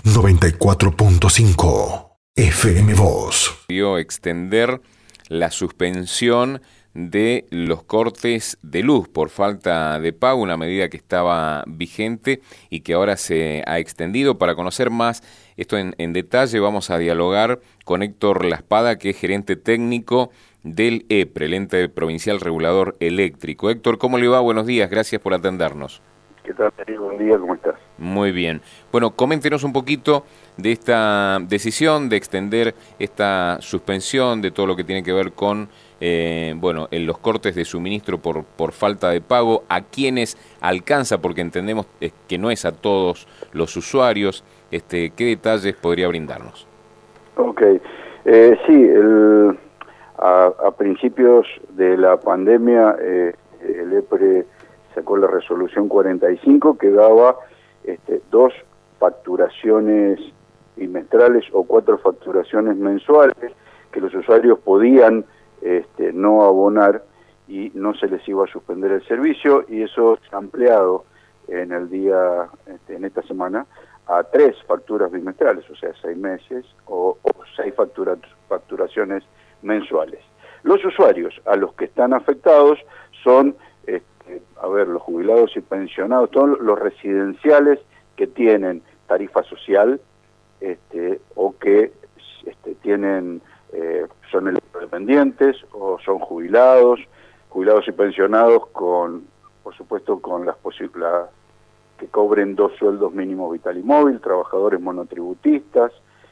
94.5 FM Voz. Dio extender la suspensión de los cortes de luz por falta de pago, una medida que estaba vigente y que ahora se ha extendido. Para conocer más esto en detalle, vamos a dialogar con Héctor Laspada, que es gerente técnico del EPRE, el Ente Provincial Regulador Eléctrico. Héctor, ¿cómo le va? Buenos días, gracias por atendernos. ¿Qué tal, Darío? Buen día, ¿cómo estás? Muy bien. Bueno, coméntenos un poquito de esta decisión de extender esta suspensión de todo lo que tiene que ver con en los cortes de suministro por falta de pago, a quienes alcanza, porque entendemos que no es a todos los usuarios. ¿Qué detalles podría brindarnos? Ok, sí, a principios de la pandemia el EPRE sacó la resolución 45 que daba 2 facturaciones bimestrales o 4 facturaciones mensuales que los usuarios podían no abonar y no se les iba a suspender el servicio, y eso se ha ampliado en en esta semana a 3 facturas bimestrales, o sea, 6 meses o 6 facturaciones mensuales. Los usuarios a los que están afectados son los jubilados y pensionados, todos los residenciales que tienen tarifa social o que tienen son electrodependientes o son jubilados y pensionados por supuesto con las posibilidades que cobren 2 sueldos mínimos vital y móvil, trabajadores monotributistas,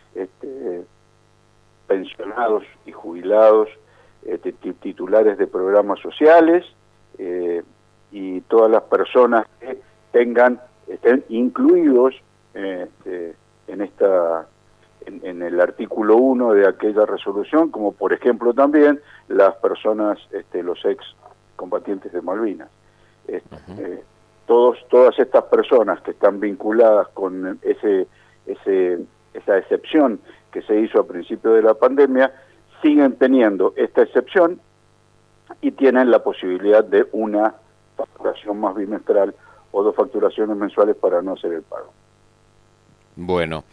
pensionados y jubilados, titulares de programas sociales, y todas las personas que estén incluidos en el artículo 1 de aquella resolución, como por ejemplo también las personas, los ex combatientes de Malvinas. Todas estas personas que están vinculadas con esa excepción que se hizo a principio de la pandemia, siguen teniendo esta excepción y tienen la posibilidad de una facturación más bimestral o 2 facturaciones mensuales para no hacer el pago. Bueno,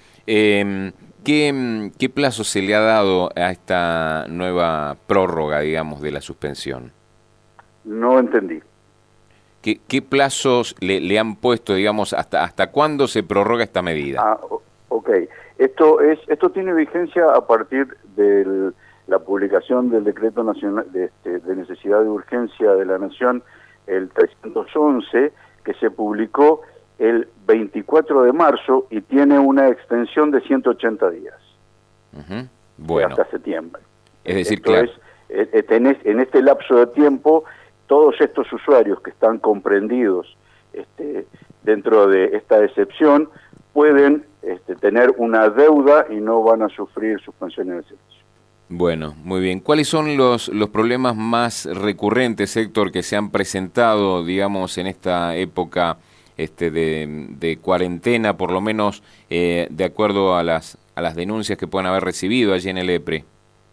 ¿qué plazo se le ha dado a esta nueva prórroga, digamos, de la suspensión? No entendí. ¿Qué plazos le han puesto, digamos, hasta cuándo se prorroga esta medida? Ok. Esto tiene vigencia a partir de la publicación del Decreto Nacional de Necesidad de Urgencia de la Nación, el 311, que se publicó el 24 de marzo y tiene una extensión de 180 días. Bueno. Hasta septiembre. Es decir, claro. En este lapso de tiempo, todos estos usuarios que están comprendidos dentro de esta excepción pueden tener una deuda y no van a sufrir suspensión en el servicio. Bueno, muy bien. ¿Cuáles son los problemas más recurrentes, Héctor, que se han presentado, digamos, en esta época de cuarentena, por lo menos de acuerdo a las denuncias que puedan haber recibido allí en el EPRE?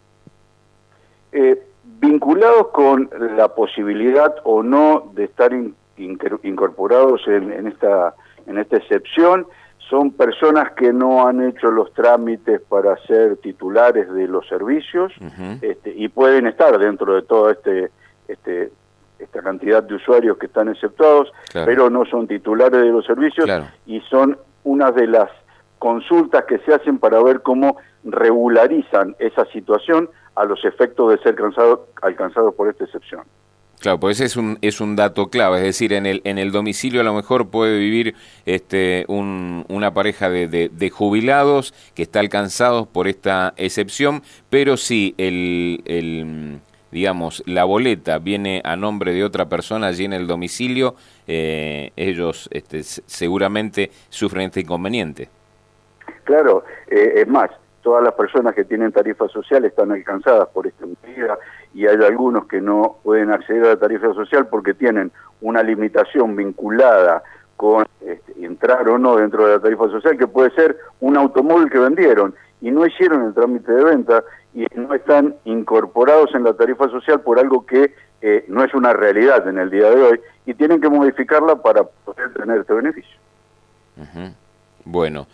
Vinculados con la posibilidad o no de estar incorporados en esta excepción, son personas que no han hecho los trámites para ser titulares de los servicios, y pueden estar dentro de toda esta cantidad de usuarios que están exceptuados, claro, pero no son titulares de los servicios, claro, y son una de las consultas que se hacen para ver cómo regularizan esa situación a los efectos de ser alcanzados por esta excepción. Claro, pues es un dato clave, es decir, en el domicilio a lo mejor puede vivir una pareja de jubilados que está alcanzados por esta excepción, pero si digamos, la boleta viene a nombre de otra persona allí en el domicilio, ellos seguramente sufren este inconveniente. Claro, es más, todas las personas que tienen tarifa social están alcanzadas por esta medida, y hay algunos que no pueden acceder a la tarifa social porque tienen una limitación vinculada con entrar o no dentro de la tarifa social, que puede ser un automóvil que vendieron y no hicieron el trámite de venta y no están incorporados en la tarifa social por algo que no es una realidad en el día de hoy, y tienen que modificarla para poder tener este beneficio. Bueno,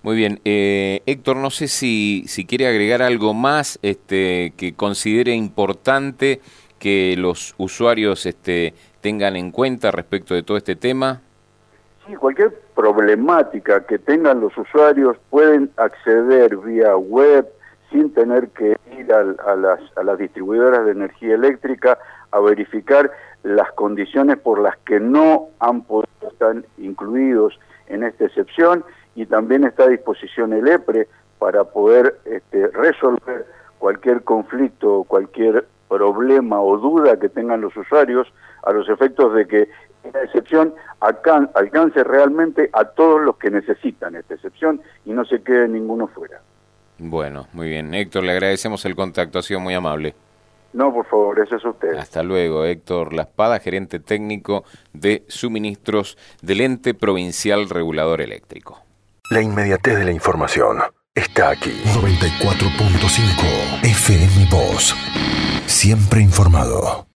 Muy bien. Héctor, no sé si quiere agregar algo más que considere importante que los usuarios tengan en cuenta respecto de todo este tema. Sí, cualquier problemática que tengan los usuarios pueden acceder vía web sin tener que ir a las distribuidoras de energía eléctrica a verificar las condiciones por las que no han podido estar incluidos en esta excepción, y también está a disposición el EPRE para poder resolver cualquier conflicto, cualquier problema o duda que tengan los usuarios, a los efectos de que esta excepción alcance realmente a todos los que necesitan esta excepción y no se quede ninguno fuera. Bueno, muy bien. Héctor, le agradecemos el contacto, ha sido muy amable. No, por favor, eso es usted. Hasta luego, Héctor Laspada, gerente técnico de suministros del Ente Provincial Regulador Eléctrico. La inmediatez de la información está aquí. 94.5 FM Voz. Siempre informado.